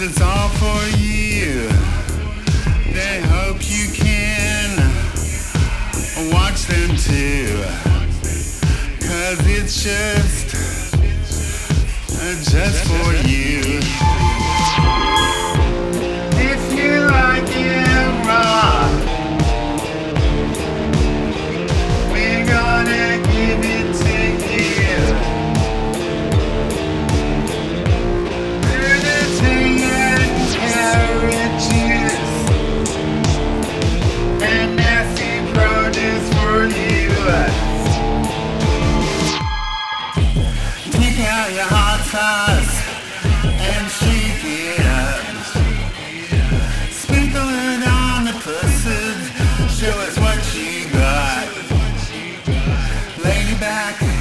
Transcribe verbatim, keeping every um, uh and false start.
it's all for you. They hope you can watch them too. Cause it's just, uh, just for you. If you like it raw, we're gonna give it to you. Through the tea and carrot juice and nasty produce for you. Take out your hot sauce and shake it up. Sprinkle it on the pussy. Show us what you got. Lay back.